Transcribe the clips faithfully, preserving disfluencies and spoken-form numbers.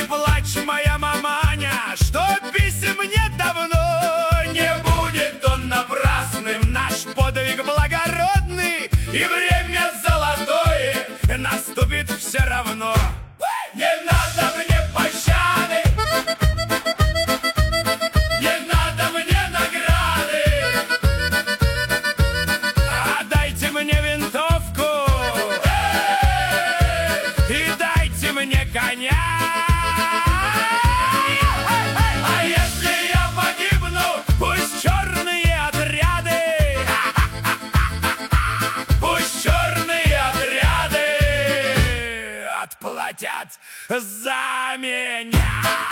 Не плачь, моя маманя, что писем нет давно. Не будет он напрасным, наш подвиг благородный, и время золотое наступит все равно. Не надо мне пощады, не надо мне награды, а дайте мне винтовку и дайте мне коня. А если я погибну, пусть черные отряды, пусть черные отряды отплатят за меня.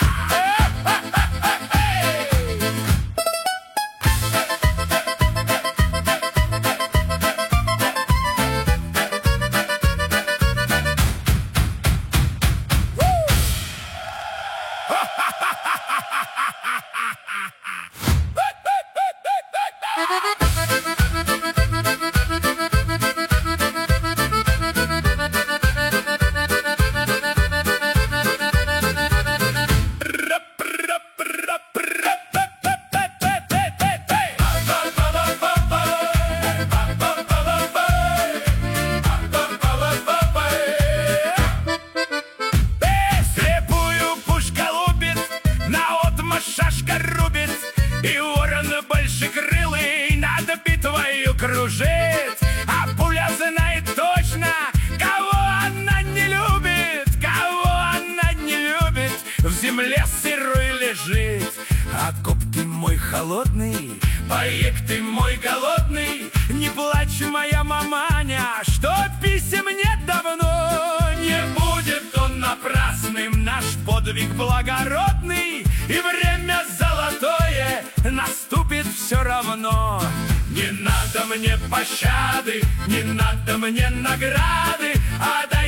Шашка рубит, и ворон большекрылый над битвою кружит. А пуля знает точно, кого она не любит, кого она не любит, в земле сырой лежит. Откоп ты мой холодный, поек ты мой голодный. Не плачь, моя маманя, что писем нет давно. Не будет он напрасным, наш подвиг благородный, и время золотое наступит все равно. Не надо мне пощады, не надо мне награды, а дай